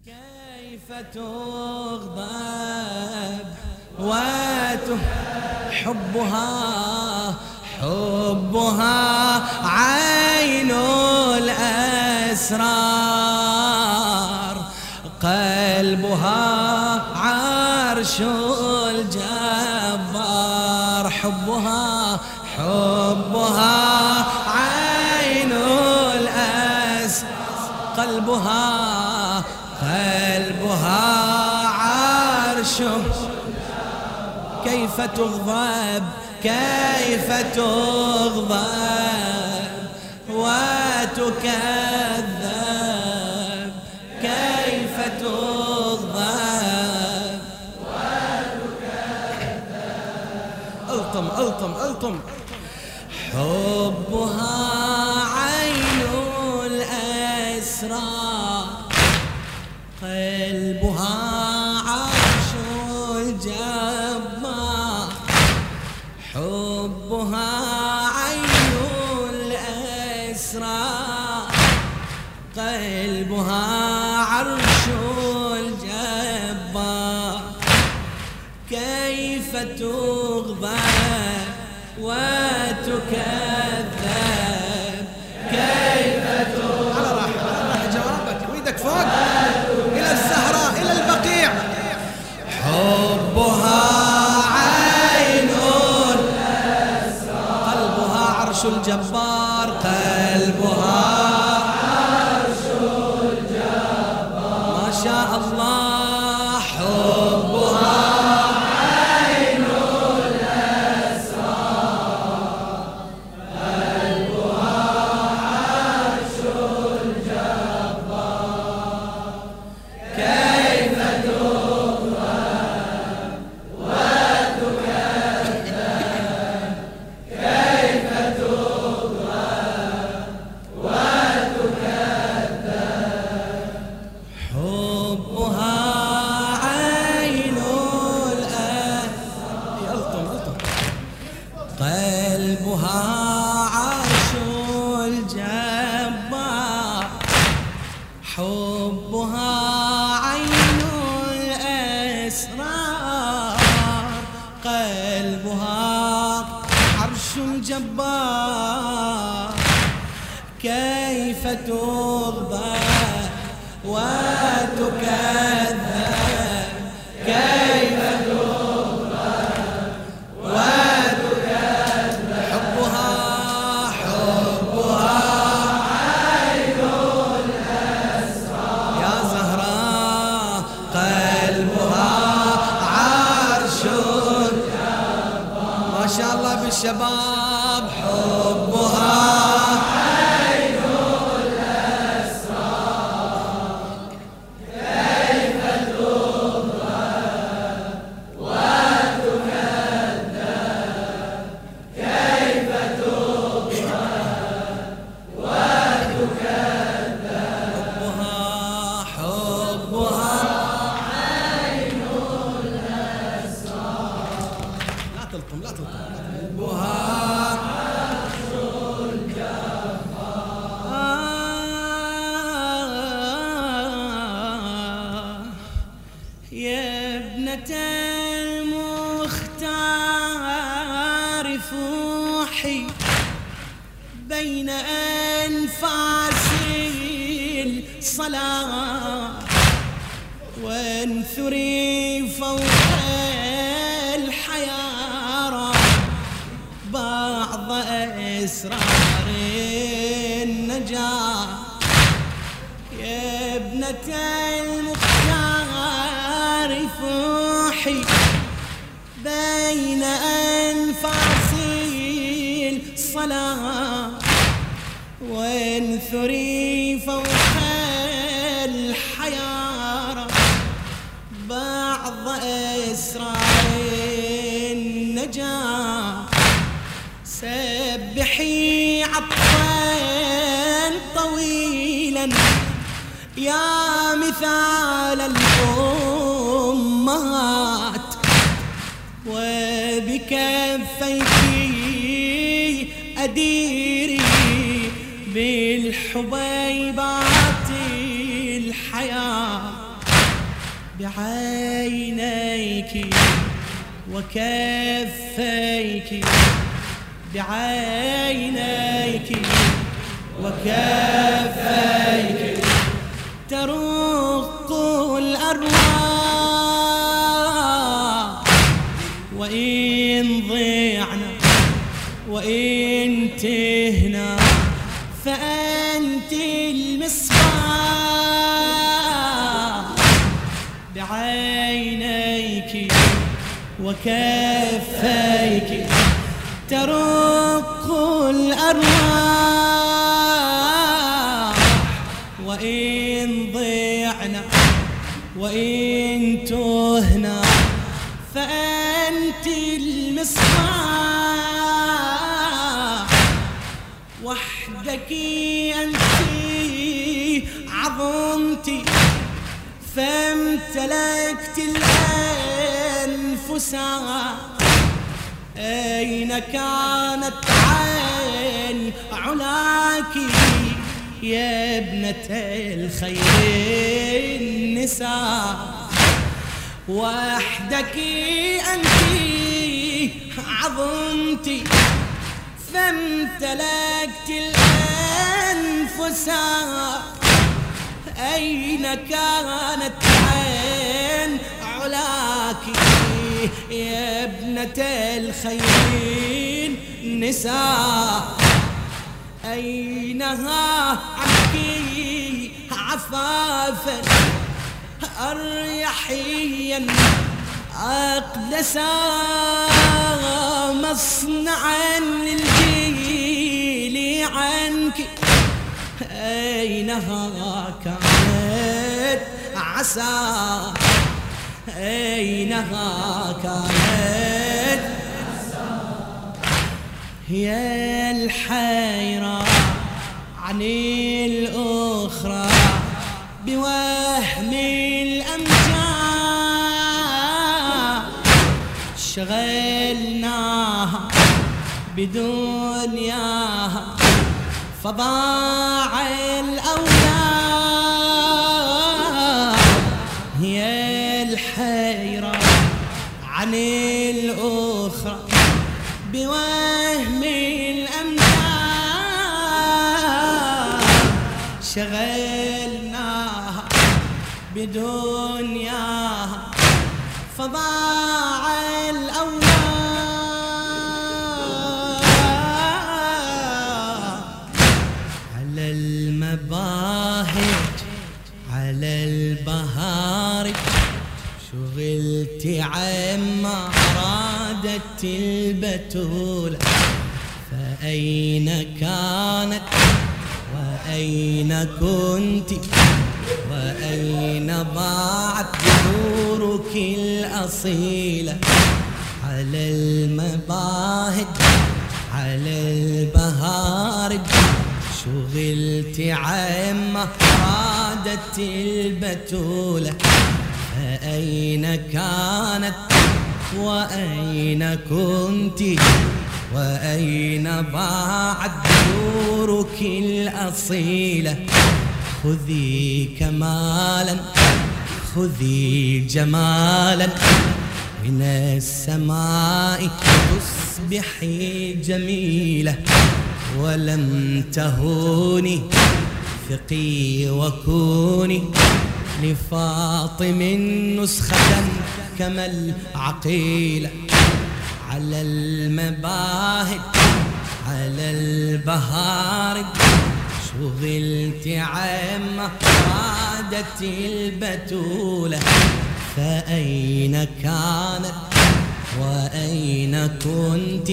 كيف تغضب حبها عين الأسرار، قلبها عرش الجبار. حبها عين الأسرار، قلبها عرش. كيف تغضب وتكذب، كيف تغضب وتكذب. الطم حبها عين الأسرار، قلبها عرش الجبار. حبها عين الأسرار، قلبها عرش الجبار. كيف تغضب وتكذب، كيف تغضب. على راح جوابك ويدك فوق إلى الزهراء إلى البقيع. حبها عين الأسرار، قلبها عرش الجبار، قلبها عرش الجبار. ما شاء الله. حبها عين الأسرار، قلبها عرش الجبار. كيف تغضب وتكذب، كيف تغضب وتكذب. حبها عين الأسرار، الطم. قلبها عرش الجبار. حبها عين الأسرار، قلبها عرش الجبار. كيف تغضب وتكذب، كيف تغضب وتكذب. حبها عين الأسرار يا زهراء، قلبها عرش الجبار. ما شاء الله بالشباب. حبها عين الأسرار، كيف تغضب وتكذب، كيف تغضب وتكذب. حبها عين الأسرار. لا تلطم قلبها عرش الجبار. يا ابنة المختار فوحي بين أنفاس الصلاة، وانثري فوق الحيارى بعض أسرار النجاة. يا ابنة المختار فوحي بين أنفاس الصلاة، وانثري فوق الحيارى بعض أسرار النجاة. سبحي عطفا طويلا يا مثال الأمهات، وبكفيك أديري بالحبيبات الحياة. بعينيك وكفيك، بعينيك وكفيك ترق الأرواح، وإن ضعنا وإن تهنا فأنت المصباح. بعينيك وكفيك ترق الأرواح، وإن ضعنا وإن تهنا فأنت المصباح. وحدك أنت عظمتي فامتلكت الأنفس، أين كانت عين علاك يا ابنة الخير النساء؟ وحدك أنت عظمتي فامتلكت الأنفس، أين كانت عين علاك يا ابنة الخير النساء؟ أينها عنك عفافا أريحيا أقدسا، مصنعا للجيل عنك؟ أينها كانت عسى، أينها كانت هي الحيرة عن الأخرى بوهم الأمجاد، شغلناها بدنياها فضاع الأولاد. هي الحيرة عن الأخرى بوهم الأمجاد، شغلناها بدنياها فضاع الأولاد. على المباهج على البهارج شغلت عما أرادت البتولة، فأين كانت وأين كنت وأين ضاعت نورك الأصيلة؟ على المباهج على البهارج شغلت عما أرادت البتولة، فأين كانت وأين كنت وأين ضاعت نورك الأصيلة؟ خذي كمالا خذي جمالا من السماء تصبحي جميلة، ولم تهوني ثقي وكوني لفاطم نسخة كما العقيلة. على المباهج على البهارج شغلت عما أرادت البتولة، فأين كانت وأين كنت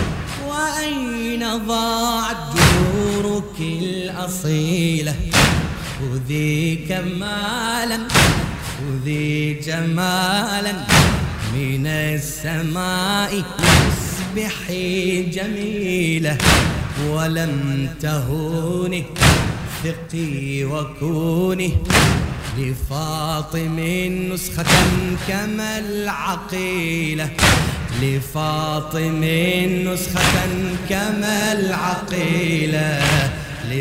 وأين ضاعت جورك الأصيلة؟ خذي كمالا خذي جمالا من السماء تصبحي جميلة، ولم تهوني ثقي وكوني لفاطم نسخة كما العقيلة، لفاطم نسخة كما العقيلة،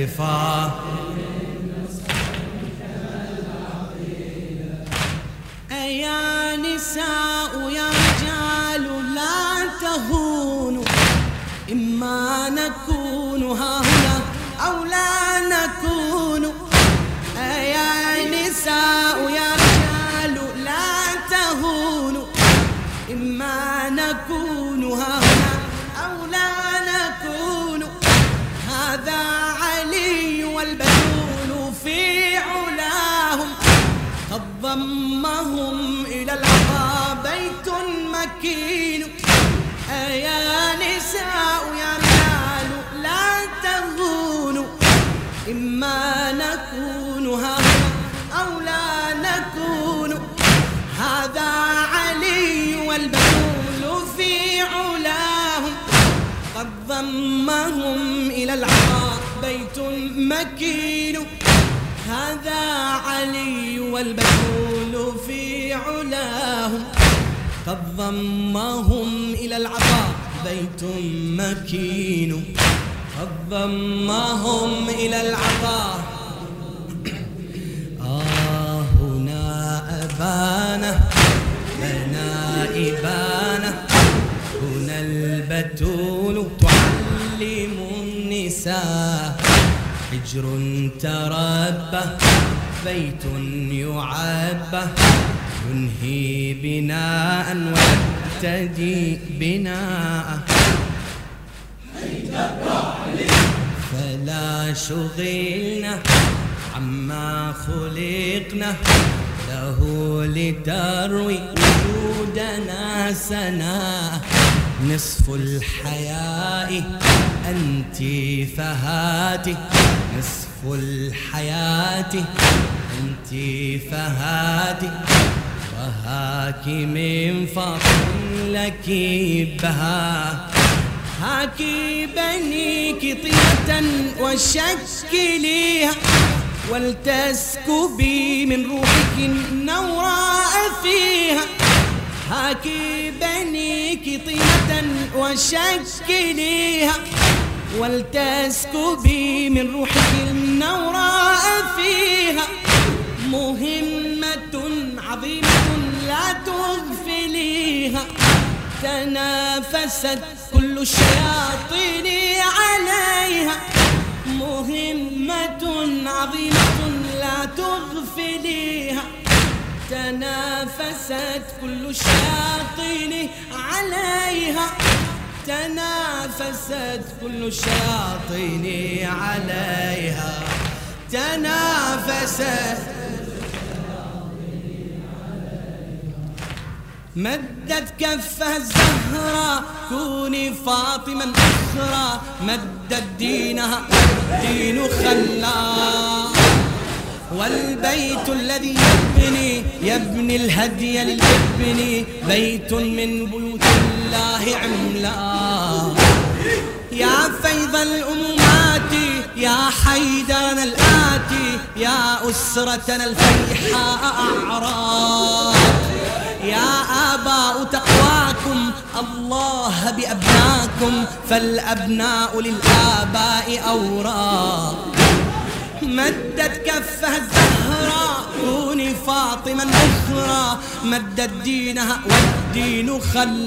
لفاطم يا نساء يا رجال لا تهونوا، إما نكون هاهنا أو لا نكون. يا نساء يا رجال لا تهونوا، إما نكون هاهنا أو لا نكون. هذا علي والبتول في علاهم، قد ضمهم إلى العطاء بيت مكين. يا نساء يا رجال لا تهونوا، إما نكون هاهنا أو لا نكون. هذا علي والبتول في علاهم، قد ضمهم إلى العطاء بيت مكين. هذا علي والبتول في علاهم، قد ضمهم إلى العطاء بيت مكين. قد ضمهم إلى العطاء. هنا أبانا بنا إبانا، هنا البتول تعلم النساء. حجر تربى بيت يعبى، ينهي بناء ويبتدي بناء. فلا شغلنا عما خلقنا له، لتروي وجودنا سنا. نصف الحياء أنت فهاتي، نصف الحياة أنت فهاتي. وهاك من فضل لك بها، هاك بنيك طيبة وشكليها، ولتسكبي من روحك النوراء فيها. هاك بنيك طيبة وشكليها، ولتسكبي من روحك النوراء فيها. مهمة عظيمة لا تغفليها، تنافست كل الشياطين عليها. مهمة عظيمة لا تغفليها، تنافست كل الشياطين عليها. تنافست كل الشياطين عليها، تنافست. مدت كفها الزهراء كوني فاطمة أخرى، مدت دينها والدين خلاه. والبيت الذي يبني الهدي للابن، بيت من بيوت الله عملا. يا فيض الأمات يا حيدرنا الآتي، يا أسرتنا الفيحاء أعراض. يا آباء تقواكم الله بأبناكم، فالأبناء للآباء أوراق. مدت كفها الزهراء كوني فاطمة أخرى، مدت دينها والدين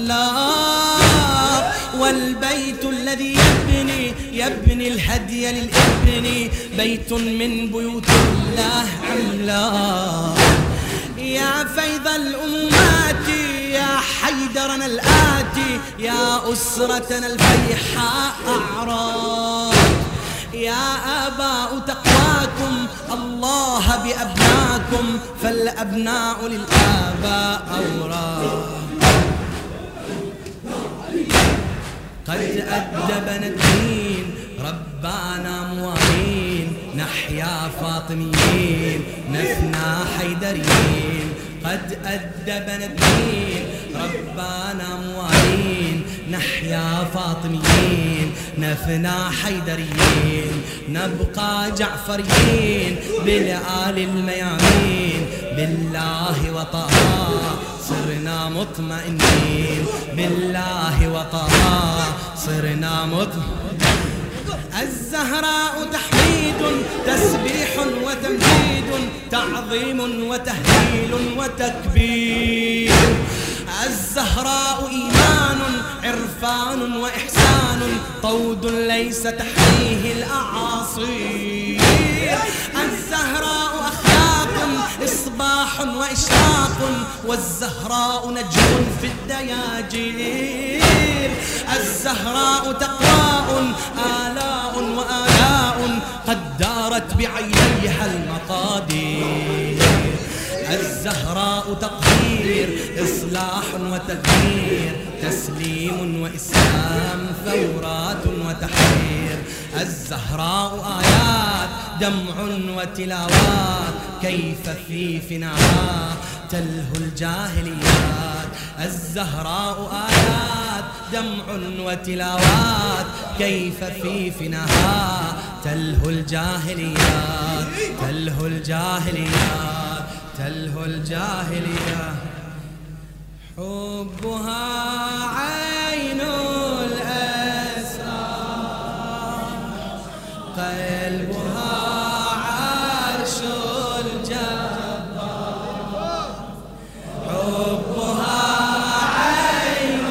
خلاق. والبيت الذي يبني الهدي للابن، بيت من بيوت الله عملاق. يا فيض الأمات يا حيدرنا الآتي، يا أسرتنا الفيحاء أعراض. يا آباء تقواكم الله بأبناكم، فالأبناء للآباء أوراق. قد أدبنا الدين ربانا موالين، نحيا فاطميين نفنى حيدريين. قد أدبنا الدين ربانا موالين، نحيا فاطميين نفنى حيدريين. نبقى جعفريين بالآل الميامين، بالله وطه صرنا مطمئنين، بالله وطه صرنا مطمئنين. الزهراء تحميد تسبيح وتمجيد تعظيم وتهليل وتكبير. الزهراء إيمان عرفان وإحسان طود ليس تحميه الأعاصير. الزهراء أخلاق إصباح وإشراق والزهراء نجم في الدياجير. الزهراء تقواء آلاء وآلاء قد دارت بعينيها المقادير. الزهراء تقدير إصلاح وتغيير تسليم وإسلام ثورات وتحرير. الزهراء آيات دمع وتلاوات كيف في فناها تلهو الجاهليات. الزهراء آيات دمع وتلاوات كيف في فناها تلهو الجاهليات. تلهو الجاهليات تلهو الجاهلية. حبها عين الأسرار قلبها عرش الجبار. حبها عين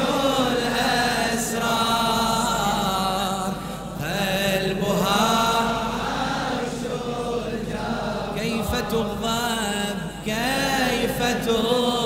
الأسرار قلبها عرش الجبار. كيف تغضب كيف تغضب